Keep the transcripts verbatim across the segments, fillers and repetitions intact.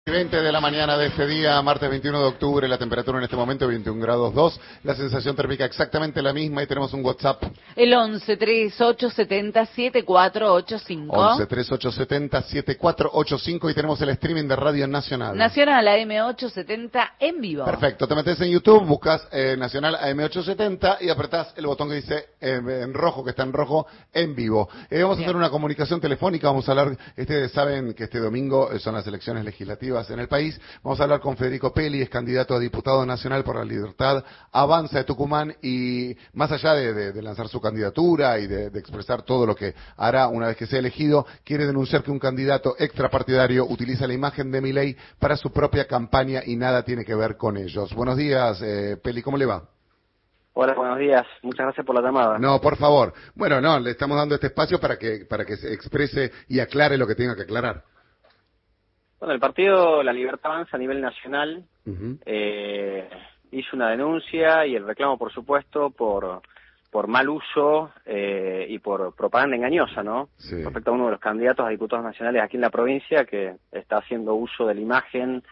veinte de la mañana de este día, martes veintiuno de octubre, la temperatura en este momento veintiún grados dos, la sensación térmica exactamente la misma y tenemos un WhatsApp. El once, treinta y ocho, setenta, setenta y cuatro ochenta y cinco. once, treinta y ocho, setenta, setenta y cuatro ochenta y cinco y tenemos el streaming de Radio Nacional. Nacional A M ochocientos setenta en vivo. Perfecto, te metes en YouTube, buscas eh, Nacional A M ochocientos setenta y apretás el botón que dice eh, en rojo, que está en rojo, en vivo. Eh, vamos Bien. a hacer una comunicación telefónica, vamos a hablar, ustedes saben que este domingo son las elecciones legislativas en el país. Vamos a hablar con Federico Peli, es candidato a diputado nacional por la Libertad Avanza de Tucumán y más allá de, de, de lanzar su candidatura y de, de expresar todo lo que hará una vez que sea elegido, quiere denunciar que un candidato extrapartidario utiliza la imagen de Milei para su propia campaña y nada tiene que ver con ellos. Buenos días, eh, Peli, ¿cómo le va? Hola, buenos días. Muchas gracias por la llamada. No, por favor. Bueno, no, le estamos dando este espacio para que para que se exprese y aclare lo que tenga que aclarar. Bueno, el partido La Libertad Avanza a nivel nacional Uh-huh. eh, hizo una denuncia y el reclamo, por supuesto, por por mal uso eh, y por propaganda engañosa, ¿no? Sí. Respecto a uno de los candidatos a diputados nacionales aquí en la provincia que está haciendo uso de la imagen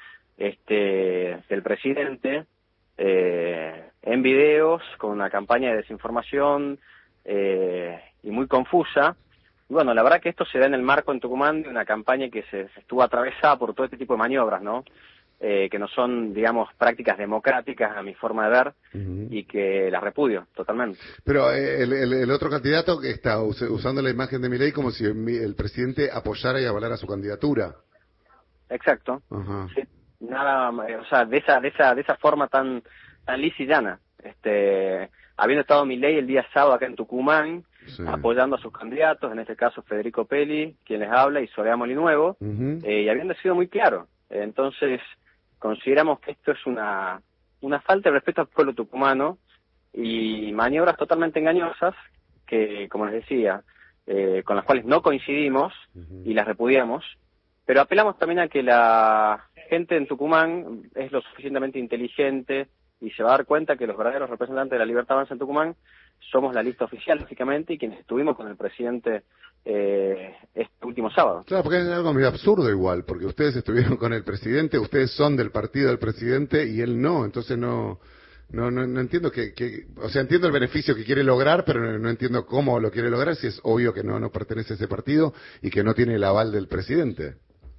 este del presidente eh, en videos con una campaña de desinformación eh, y muy confusa. Bueno, la verdad que esto se da en el marco en Tucumán de una campaña que se, se estuvo atravesada por todo este tipo de maniobras, ¿no? Eh, que no son, digamos, prácticas democráticas a mi forma de ver uh-huh. y que las repudio totalmente. Pero eh, el, el, el otro candidato que está us usando la imagen de Milei como si el presidente apoyara y avalara su candidatura. Exacto. Uh-huh. Sí, nada, o sea, de esa, de esa, de esa forma tan, tan lisa y llana. Este, habiendo estado Milei el día sábado acá en Tucumán, sí. apoyando a sus candidatos, en este caso Federico Peli, quien les habla, y Soledad Molinuevo, uh-huh. eh, y habiendo sido muy claro. Entonces, consideramos que esto es una, una falta de respeto al pueblo tucumano y maniobras totalmente engañosas que, como les decía, eh, con las cuales no coincidimos uh-huh. y las repudiamos, pero apelamos también a que la gente en Tucumán es lo suficientemente inteligente y se va a dar cuenta que los verdaderos representantes de la Libertad Avanza en Tucumán somos la lista oficial, lógicamente, y quienes estuvimos con el presidente eh, este último sábado. Claro, porque es algo muy absurdo igual, porque ustedes estuvieron con el presidente, ustedes son del partido del presidente y él no, entonces no no no, no entiendo que, que, o sea, entiendo el beneficio que quiere lograr, pero no, no entiendo cómo lo quiere lograr, si es obvio que no, no pertenece a ese partido y que no tiene el aval del presidente.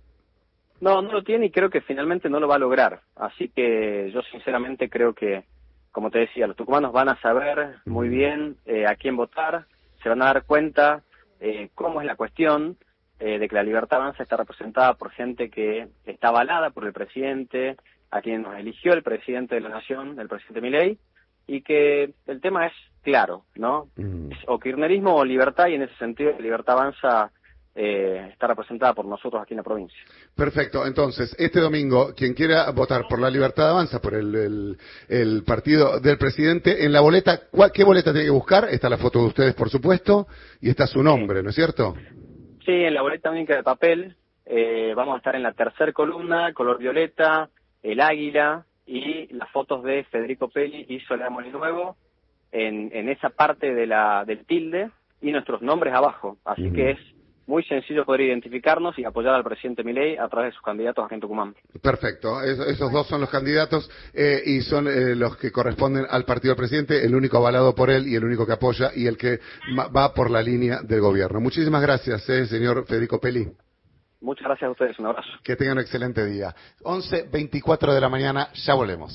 No, no lo tiene y creo que finalmente no lo va a lograr, así que yo sinceramente creo que, como te decía, los tucumanos van a saber muy bien eh, a quién votar, se van a dar cuenta eh, cómo es la cuestión eh, de que la Libertad Avanza está representada por gente que está avalada por el presidente, a quien nos eligió el presidente de la Nación, el presidente Milei, y que el tema es claro, ¿no? Mm. Es o kirchnerismo o libertad, y en ese sentido la Libertad Avanza Eh, está representada por nosotros aquí en la provincia. Perfecto, entonces, este domingo, quien quiera votar por la Libertad Avanza, por el, el, el partido del presidente, en la boleta, ¿cuál, ¿qué boleta tiene que buscar? Está la foto de ustedes, por supuesto, y está su nombre, sí. ¿No es cierto? Sí, en la boleta única de papel, eh, vamos a estar en la tercera columna, color violeta, el águila y las fotos de Federico Peli y Soledad Molinuevo en, en esa parte de la del tilde y nuestros nombres abajo, así uh-huh. que es muy sencillo poder identificarnos y apoyar al presidente Milei a través de sus candidatos aquí en Tucumán. Perfecto, es, esos dos son los candidatos eh, y son eh, los que corresponden al partido del presidente, el único avalado por él y el único que apoya y el que va por la línea del gobierno. Muchísimas gracias, eh, señor Federico Peli. Muchas gracias a ustedes, un abrazo. Que tengan un excelente día. once veinticuatro de la mañana, ya volvemos.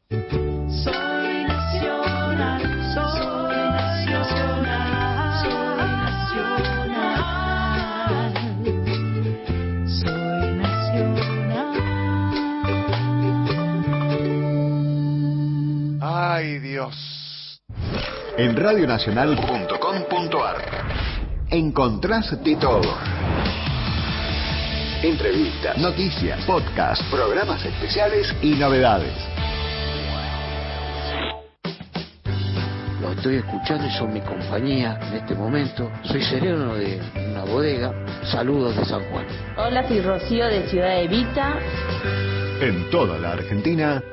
Soy nacional, soy nacional. Ay, Dios. En radio nacional punto com punto ar encontrás de todo. Entrevistas, noticias, podcasts, programas especiales y novedades. Lo estoy escuchando y son mi compañía en este momento. Soy sereno de una bodega. Saludos de San Juan. Hola, soy Rocío de Ciudad Evita. En toda la Argentina